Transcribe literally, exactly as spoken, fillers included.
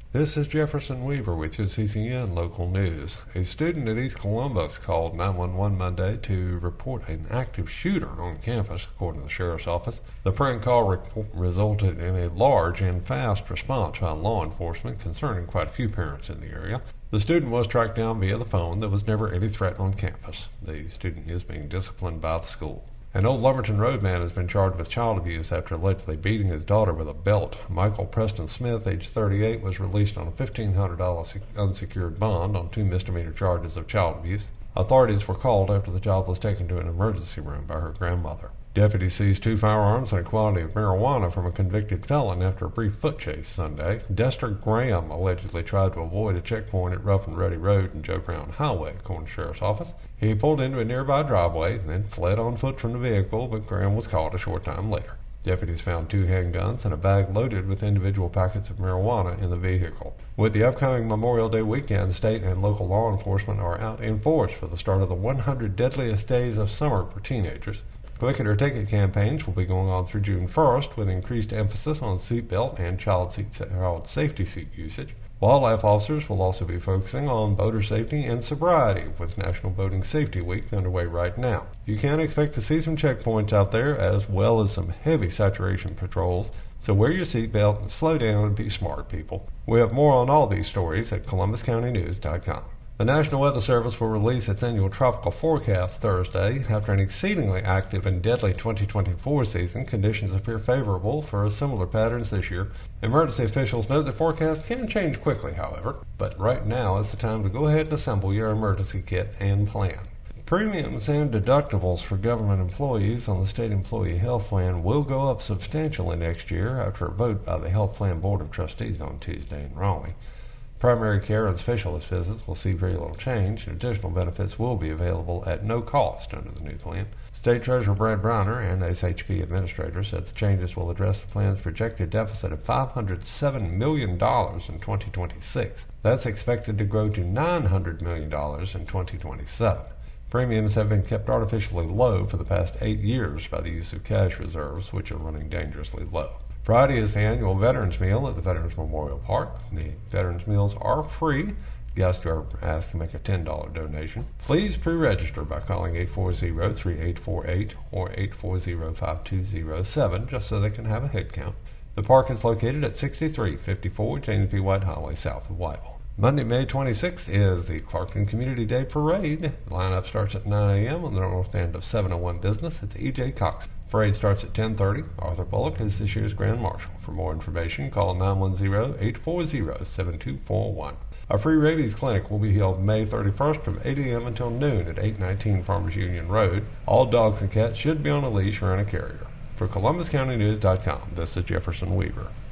This is Jefferson Weaver with your C C N Local News. A student at East Columbus called nine one one Monday to report an active shooter on campus, according to the sheriff's office. The prank call re- resulted in a large and fast response by law enforcement concerning quite a few parents in the area. The student was tracked down via the phone. There was never any threat on campus. The student is being disciplined by the school. An old Lumberton Road man has been charged with child abuse after allegedly beating his daughter with a belt. Michael Preston Smith, age thirty-eight, was released on a fifteen hundred dollars unsecured bond on two misdemeanor charges of child abuse. Authorities were called after the child was taken to an emergency room by her grandmother. Deputies seized two firearms and a quantity of marijuana from a convicted felon after a brief foot chase Sunday. Dexter Graham allegedly tried to avoid a checkpoint at Rough and Ready Road and Joe Brown Highway, according to the sheriff's office. He pulled into a nearby driveway and then fled on foot from the vehicle, but Graham was caught a short time later. Deputies found two handguns and a bag loaded with individual packets of marijuana in the vehicle. With the upcoming Memorial Day weekend, state and local law enforcement are out in force for the start of the one hundred Deadliest Days of Summer for teenagers. Click It or Ticket campaigns will be going on through June first, with increased emphasis on seatbelt and child, seat, child safety seat usage. Wildlife officers will also be focusing on boater safety and sobriety, with National Boating Safety Week underway right now. You can expect to see some checkpoints out there, as well as some heavy saturation patrols, so wear your seatbelt and slow down and be smart, people. We have more on all these stories at Columbus County News dot com. The National Weather Service will release its annual tropical forecast Thursday. After an exceedingly active and deadly twenty twenty-four season, conditions appear favorable for similar patterns this year. Emergency officials note the forecast can change quickly, however, but right now is the time to go ahead and assemble your emergency kit and plan. Premiums and deductibles for government employees on the State Employee Health Plan will go up substantially next year after a vote by the Health Plan Board of Trustees on Tuesday in Raleigh. Primary care and specialist visits will see very little change, and additional benefits will be available at no cost under the new plan. State Treasurer Brad Browner and S H P administrators said the changes will address the plan's projected deficit of five hundred seven million dollars in twenty twenty-six. That's expected to grow to nine hundred million dollars in twenty twenty-seven. Premiums have been kept artificially low for the past eight years by the use of cash reserves, which are running dangerously low. Friday is the annual Veterans Meal at the Veterans Memorial Park. The Veterans Meals are free. Guests are asked to make a ten dollars donation. Please pre-register by calling eight four zero, three eight four eight or eight four zero, five two zero seven just so they can have a head count. The park is located at sixty-three fifty-four James B. White Highway, south of Whiteville. Monday, May twenty-sixth is the Clarkton Community Day Parade. The lineup starts at nine a.m. on the north end of seven oh one Business at the E J Cox. Parade starts at ten thirty. Arthur Bullock is this year's Grand Marshal. For more information, call nine one zero, eight four zero, seven two four one. A free rabies clinic will be held May thirty-first from eight a.m. until noon at eight nineteen Farmers Union Road. All dogs and cats should be on a leash or in a carrier. For Columbus County News dot com, this is Jefferson Weaver.